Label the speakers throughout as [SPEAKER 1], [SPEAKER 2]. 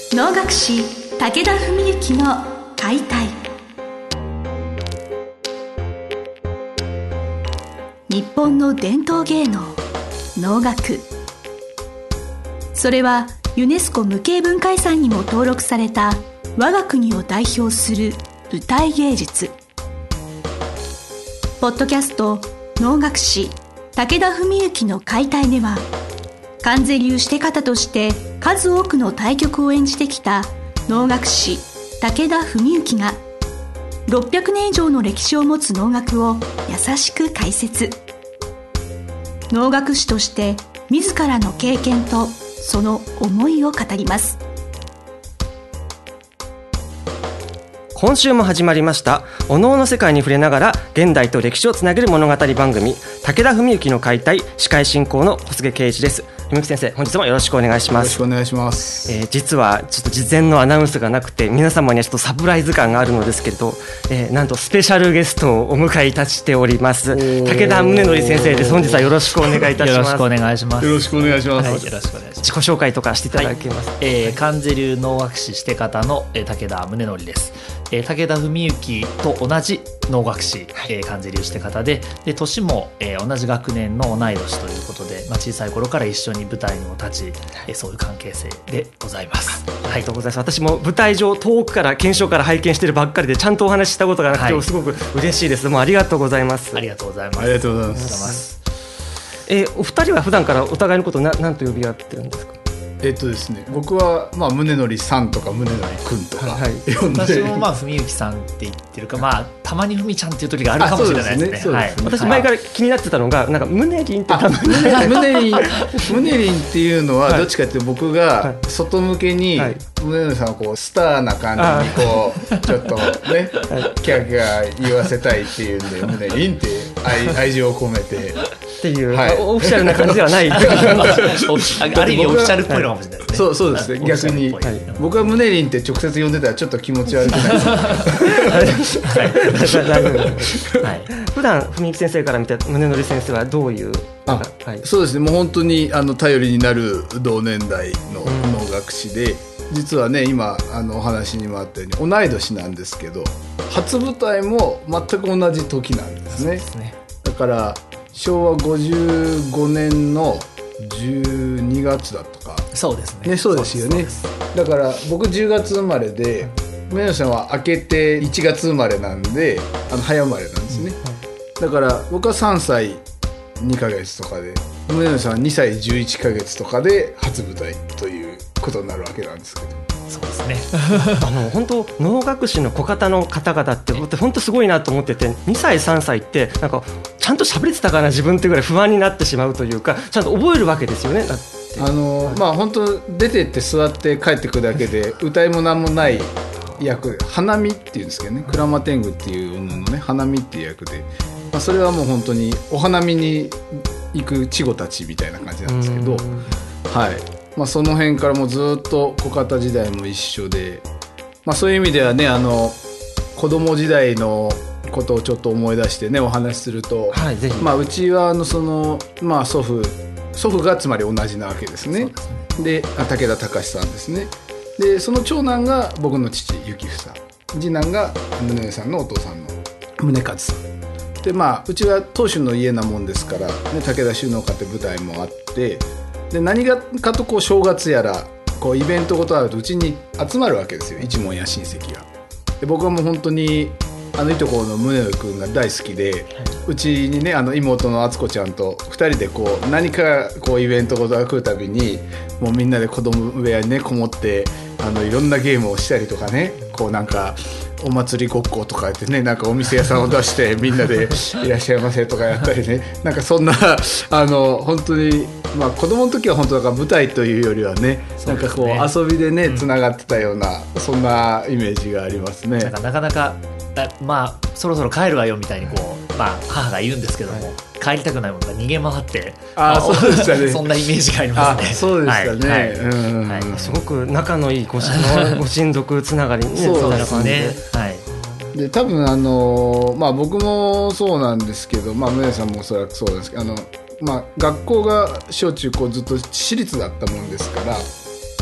[SPEAKER 1] 能楽師武田文幸の解体。日本の伝統芸能能楽、それはユネスコ無形文化遺産にも登録された我が国を代表する舞台芸術。ポッドキャスト能楽師武田文幸の解体では、観世流して方として数多くの大曲を演じてきた能楽師武田文幸が600年以上の歴史を持つ能楽を優しく解説。能楽師として自らの経験とその思いを語ります。
[SPEAKER 2] 今週も始まりましたお能の世界に触れながら現代と歴史をつなげる物語番組、武田文幸の解体。司会進行の小菅圭一です。文幸先生、本日もよろしくお願いします。
[SPEAKER 3] よろしくお願いします。
[SPEAKER 2] 実はちょっと事前のアナウンスがなくて、皆様にはちょっとサプライズ感があるのですけれど、なんとスペシャルゲストをお迎えいたしております。武田宗則先生です。本日はよろしくお願いいたします。
[SPEAKER 4] よろしくお願いします。
[SPEAKER 3] よろしくお願いします。
[SPEAKER 4] はい、よろしくお願いします。
[SPEAKER 2] 自己紹介とかしていただけますか。
[SPEAKER 4] 観世流能楽師して方の武田宗則です。武田文幸と同じ能楽師、観世流して方で、年も、同じ学年の同い年ということで、小さい頃から一緒に舞台にも立ち、そういう関係性でございます。
[SPEAKER 2] ありがとうございます。私も舞台上遠くから検証から拝見しているばっかりで、ちゃんとお話ししたことがなくて、すごく嬉しいです。もうありがとうございます。
[SPEAKER 4] ありがとうございます。
[SPEAKER 3] ありがとうございます。
[SPEAKER 2] お二人は普段からお互いのことを何と呼び合ってるんですか。
[SPEAKER 3] ですね、僕は宗則さんとか宗則くんとか呼んで、
[SPEAKER 4] 私も文幸さんって言ってるか、たまに文ちゃんっていう時があるかもしれないですね。
[SPEAKER 2] 私前から気になってたのが、なんか宗倫って
[SPEAKER 3] 宗倫っていうのはどっちかっていうと、僕が外向けに宗則さんをこうスターな感じにこうちょっとねキャーキャー言わせたいっていうんで、宗倫って愛情を込めて
[SPEAKER 2] っていう、オフィシャルな感じではないある意
[SPEAKER 4] 味オフィシャルっぽいのかもしれないですね。
[SPEAKER 3] そうですね。逆に僕は宗倫って直接呼んでたらちょっと気持ち悪くないですか。
[SPEAKER 2] 普段文幸先生から見て宗則先生はどういう。
[SPEAKER 3] そうですね、もう本当に頼りになる同年代の能楽師で、実はね今お話にもあったように同い年なんですけど、初舞台も全く同じ時なんですね。だから昭和55年の12月だったか。
[SPEAKER 4] そうですね。
[SPEAKER 3] そうですよね。だから僕10月生まれで、宗則さんは明けて1月生まれなんで、早生まれなんですね。だから僕は3歳2ヶ月とかで、宗則さんは2歳11ヶ月とかで初舞台ということになるわけなんですけど。
[SPEAKER 4] そうですね。
[SPEAKER 2] 本当能楽師の小方の方々って本当すごいなと思ってて、2歳3歳ってなんかちゃんと喋れてたかな自分ってぐらい不安になってしまうというか、ちゃんと覚えるわけですよね。だって
[SPEAKER 3] 本当出てって座って帰ってくるだけで歌いもなんもない役、花見っていうんですけどね、鞍馬天狗っていうののね花見っていう役で、それはもう本当にお花見に行く稚児たちみたいな感じなんですけど、その辺からもうずっと小方時代も一緒で、そういう意味ではね、子供時代のことをちょっと思い出してねお話しすると、
[SPEAKER 2] ぜひ。
[SPEAKER 3] うちは祖父がつまり同じなわけですね。で武田隆さんですね。でその長男が僕の父幸房、次男が宗則さんのお父さんの宗和さんで、うちは当主の家なもんですから、武田収納家って舞台もあって、で何かとこう正月やらこうイベントごとあるとうちに集まるわけですよ、一門や親戚が。で僕はもう本当にいとこの宗則君が大好きで、うちにね妹の敦子ちゃんと2人でこう何かこうイベントごとが来るたびに、もうみんなで子供部屋にねこもっていろんなゲームをしたりとかね、こうなんかお祭りごっことかやってね、なんかお店屋さんを出してみんなでいらっしゃいませとかやったりね、なんかそんな本当に子供の時は本当だから舞台というよりはね、なんかこう遊びでねつながってたような、そんなイメージがありますね。
[SPEAKER 4] なかなかそろそろ帰るわよみたいにこう、母が言うんですけども、帰りたくないものが逃げ回って、
[SPEAKER 3] そうでしたね。
[SPEAKER 4] そんなイメージがありますね。
[SPEAKER 3] そうでしたね。
[SPEAKER 2] すごく仲のいいご親族つながりに、
[SPEAKER 3] そうですね。で多分僕もそうなんですけど、宗さんもおそらくそうですけど、学校が小中高ずっと私立だったもんですから、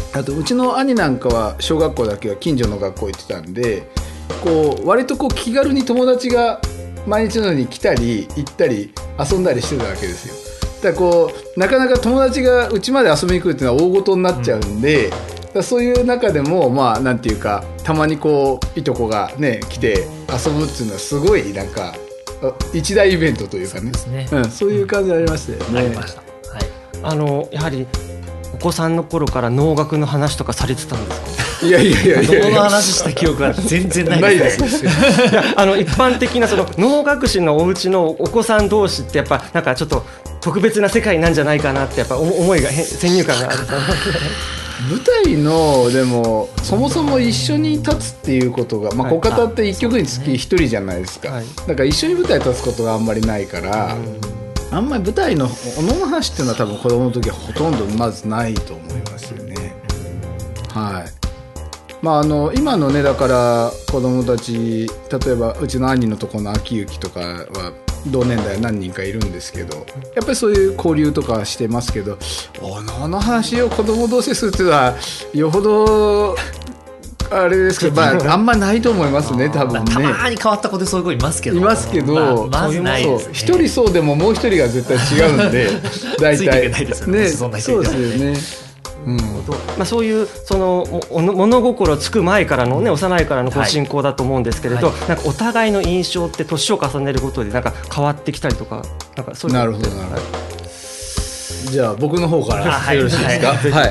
[SPEAKER 3] あとうちの兄なんかは小学校だけは近所の学校行ってたんで、こう割とこう気軽に友達が毎日のように来たり行ったり遊んだりしてたわけですよ。だからこうなかなか友達がうちまで遊びに来るっていうのは大事になっちゃうんで、だからそういう中でもまあなんていうか、たまにこういとこがね来て遊ぶっていうのはすごいなんか一大イベントというかね、そういう感じありましたよね。
[SPEAKER 4] ありました。はい。
[SPEAKER 2] やはりお子さんの頃から能楽の話とかされてたんですか？
[SPEAKER 3] いや
[SPEAKER 4] 能の話した記憶は全然ないです。
[SPEAKER 3] ないですよ。
[SPEAKER 2] 一般的なその能楽師のお家のお子さん同士ってやっぱなんかちょっと特別な世界なんじゃないかなってやっぱ思いが先入観がある。
[SPEAKER 3] 舞台のでもそもそも一緒に立つっていうことが、まあ、小方って一曲につき一人じゃないですか、はい、だから一緒に舞台に立つことがあんまりないから、あんまり舞台のお能の話っていうのは多分子供の時はほとんどまずないと思いますよね。はい。まあ、今のねだから子供たち、例えばうちの兄のところの秋行とかは同年代何人かいるんですけど、やっぱりそういう交流とかしてますけど、お能の話を子供同士でするっていうのはよほどあれですけど、まあ、あんまないと思いますね、多分ね。
[SPEAKER 4] たまに変わった子でそういう子いますけど、
[SPEAKER 3] ま
[SPEAKER 4] ずないですね。
[SPEAKER 3] 一人そうでももう一人が絶対違うんで大体
[SPEAKER 4] ついていけないですよね。
[SPEAKER 3] そうですよね。
[SPEAKER 2] まあ、そういうその物心つく前からのね、幼いからのご進行だと思うんですけれど、なんかお互いの印象って年を重ねることでなんか変わってきたりとか、なんかそういうのって。なるほどなるほど。じゃあ僕の方からよろしいですか。はい。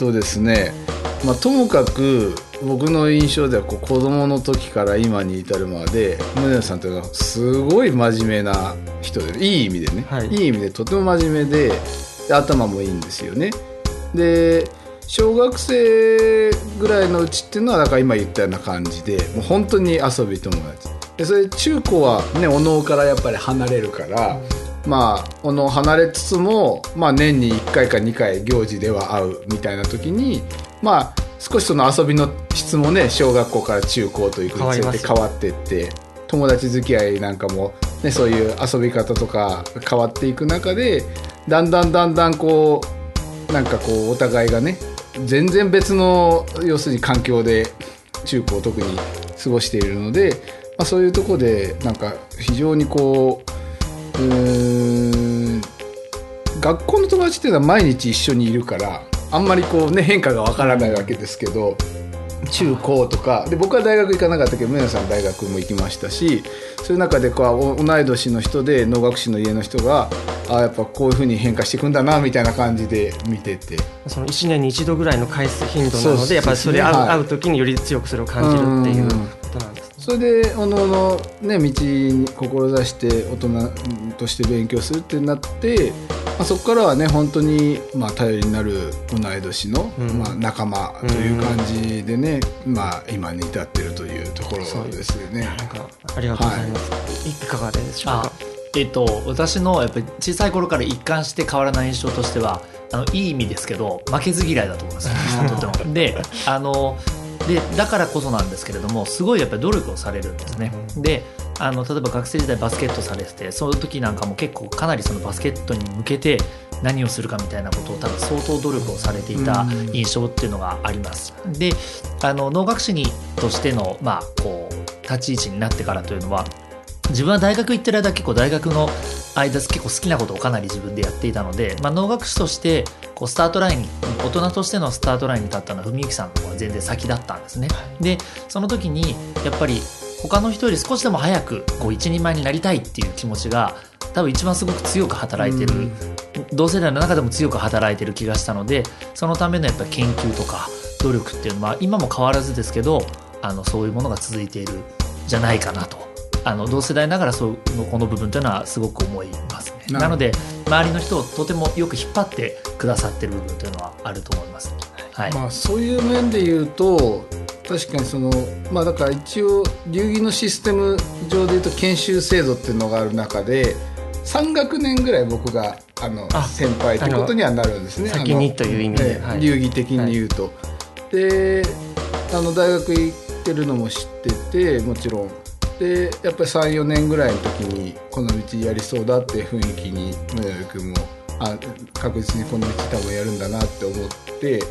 [SPEAKER 2] ですね、まあ、ともかく僕の印象ではこう子供の時から今に至るまで宗さんというのはすごい真面目な人で、いい意味でね、いい意味でとても真面目で頭もいいんですよね。で小学生ぐらいのうちっていうのはだから今言ったような感じで、もう本当に遊び友達で、それ中高はねお能からやっぱり離れるから、まあお能離れつつも、まあ、年に1回か2回行事では会うみたいな時に、まあ少しその遊びの質もね小学校から中高というふうに変わっていって、友達付き合いなんかも、ね、そういう遊び方とか変わっていく中でだんだんこうなんかこうお互いがね全然別の要するに環境で中高特に過ごしているので、まあ、そういうところでなんか非常にこう学校の友達っていうのは毎日一緒にいるからあんまりこうね変化がわからないわけですけど、中高とかで僕は大学行かなかったけど宗さん大学も行きましたし、そういう中でこう同い年の人で能楽師の家の人がやっぱこういう風に変化していくんだなみたいな感じで見てて、 その1年に1度ぐらいの回数頻度なので、やっぱりそれ会う時により強くそれを感じるっていうことなんですね。
[SPEAKER 3] それでおのおのね道に志して大人として勉強するってなって、まあ、そこからはね本当にまあ頼りになる同い年の、まあ、仲間という感じでね、まあ、今に至っているというところですよね。
[SPEAKER 2] なんかありがとうございます、いかがでしょうか。
[SPEAKER 4] 私のやっぱり小さい頃から一貫して変わらない印象としては、いい意味ですけど負けず嫌いだと思いますとても。でだからこそなんですけれども、すごいやっぱり努力をされるんですね。で例えば学生時代バスケットされてて、その時なんかも結構かなりそのバスケットに向けて何をするかみたいなことを多分相当努力をされていた印象っていうのがあります。で能楽師としての、まあ、こう立ち位置になってからというのは、自分は大学行ってる間結構大学の間結構好きなことをかなり自分でやっていたので、まあ、能楽師としてこうスタートラインに大人としてのスタートラインに立ったのは文幸さんの方が全然先だったんですね。でその時にやっぱり他の人より少しでも早くこう一人前になりたいっていう気持ちが多分一番すごく強く働いてる、同世代の中でも強く働いてる気がしたので、そのためのやっぱり研究とか努力っていうのは今も変わらずですけどそういうものが続いているんじゃないかなと。同世代ながらこの部分というのはすごく思いますね。なので周りの人をとてもよく引っ張ってくださっている部分というのはあると思います。はい。
[SPEAKER 3] まあ、そういう面で言うと確かにまあだから一応流儀のシステム上で言うと研修制度っていうのがある中で3学年ぐらい僕が先輩ということにはなるんですね。
[SPEAKER 2] 先にという意味で、
[SPEAKER 3] 流儀的に言うと、で大学行ってるのも知ってて、もちろんでやっぱり 3,4 年ぐらいの時にこの道やりそうだって雰囲気に宗則君も確実にこの道多分やるんだなって思って、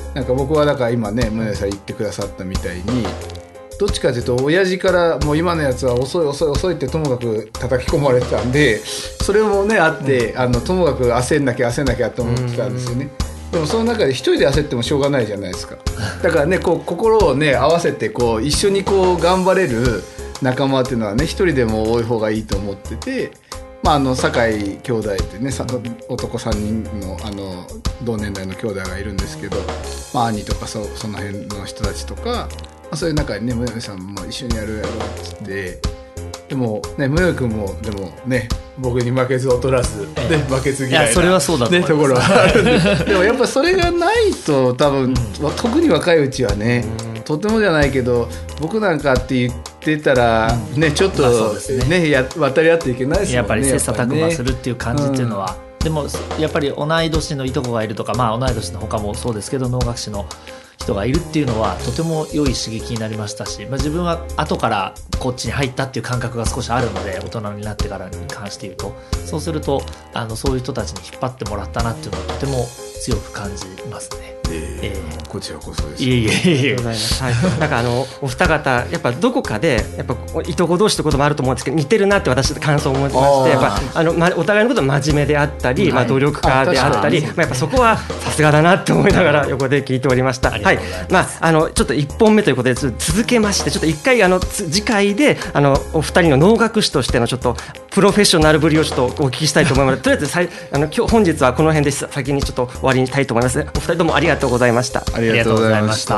[SPEAKER 3] なんか僕はだから今ね宗則さん言ってくださったみたいにどっちかというと親父からもう今のやつは遅い遅い遅いってともかく叩き込まれてたんでそれもねあって、ともかく焦んなきゃと思ってたんですよね。でもその中で一人で焦ってもしょうがないじゃないですか。だからねこう心をね合わせてこう一緒にこう頑張れる仲間っていうのはね一人でも多い方がいいと思ってて、酒井兄弟ってね男3人の同年代の兄弟がいるんですけど、兄とかその辺の人たちとか、そういう中にね宗則さんも一緒にやろうっつって、でもね宗則君もでもね僕に負けず劣らず、負けず嫌いな、
[SPEAKER 4] それはそうだと思います、
[SPEAKER 3] ところはあるんででもやっぱそれがないと多分、特に若いうちはね、とてもじゃないけど僕なんかって言ってたら、ちょっと、渡り合っていけないですもんね。
[SPEAKER 4] やっぱり切磋琢磨するっていう感じっていうのは、でもやっぱり同い年のいとこがいるとか、同い年の他もそうですけど能楽師の人がいるっていうのはとても良い刺激になりましたし、自分は後からこっちに入ったっていう感覚が少しあるので、大人になってからに関して言うと、そうするとそういう人たちに引っ張ってもらったなっていうのをとても強く感じますね。
[SPEAKER 3] こちらこそです。
[SPEAKER 4] いえ
[SPEAKER 2] ございます。はい。なんかお二方やっぱどこかでやっぱいとこ同士ってこともあると思うんですけど、似てるなって私感想を思いまして、やっぱお互いのこと真面目であったり、努力家であったり、やっぱそこはさすがだなって思いながら横で聞いておりました。はい。ちょっと1本目ということで続けまして、ちょっと1回次回でお二人の能楽師としてのちょっとプロフェッショナルぶりをちょっとお聞きしたいと思います。とりあえず本日はこの辺で先にちょっと終わりにしたいと思います。お二人ともありがとうございました。
[SPEAKER 3] ありがとうございました。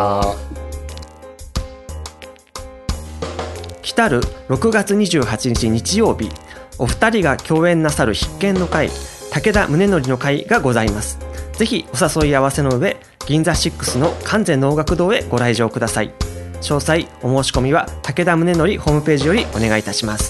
[SPEAKER 2] 来たる6月28日日曜日、お二人が共演なさる必見の会、武田宗則の会がございます。ぜひお誘い合わせの上、銀座6の関西能楽堂へご来場ください。詳細お申し込みは武田宗則ホームページよりお願いいたします。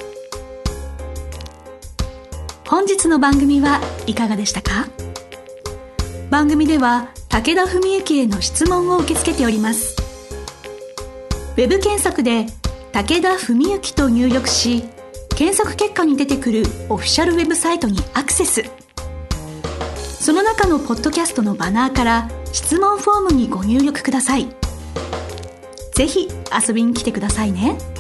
[SPEAKER 1] 本日の番組はいかがでしたか？番組では武田文幸への質問を受け付けております。ウェブ検索で武田文幸と入力し、検索結果に出てくるオフィシャルウェブサイトにアクセス。その中のポッドキャストのバナーから質問フォームにご入力ください。ぜひ遊びに来てくださいね。